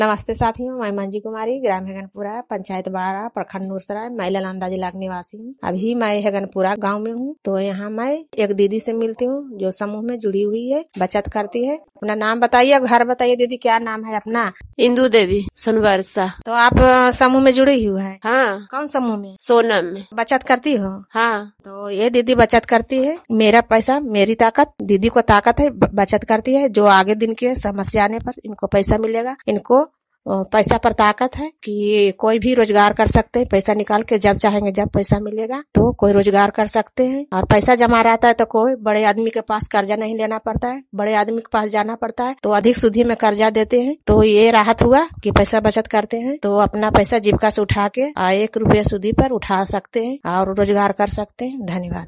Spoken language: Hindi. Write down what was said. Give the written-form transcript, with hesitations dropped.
नमस्ते साथियों, मैं मंजी कुमारी, ग्राम हेगनपुरा, पंचायत बारा, प्रखंड नूरसराय, मैं ललांदा जिला की निवासी हूँ। अभी मैं हेगनपुरा गांव में हूँ। तो यहाँ मैं एक दीदी से मिलती हूँ जो समूह में जुड़ी हुई है, बचत करती है। अपना नाम बताइए, घर बताइए। दीदी क्या नाम है अपना? इंदू देवी सोनबरसा। तो आप समूह में जुड़ी हुई है? हाँ। कौन समूह में? सोनम में। बचत करती हो? हाँ। तो ये दीदी बचत करती है। मेरा पैसा मेरी ताकत, दीदी को ताकत है, बचत करती है। जो आगे दिन के समस्या आने पर इनको पैसा मिलेगा। इनको पैसा पर ताकत है कि कोई भी रोजगार कर सकते हैं। पैसा निकाल के जब चाहेंगे जब पैसा मिलेगा तो कोई रोजगार कर सकते हैं। और पैसा जमा रहता है तो कोई बड़े आदमी के पास कर्जा नहीं लेना पड़ता है, बड़े आदमी के पास जाना पड़ता है। तो अधिक सूदी में कर्जा देते हैं। तो ये राहत हुआ कि पैसा बचत करते हैं तो अपना पैसा जीविका से उठा के 1 रुपया सूदी पर उठा सकते हैं और रोजगार कर सकते हैं। धन्यवाद।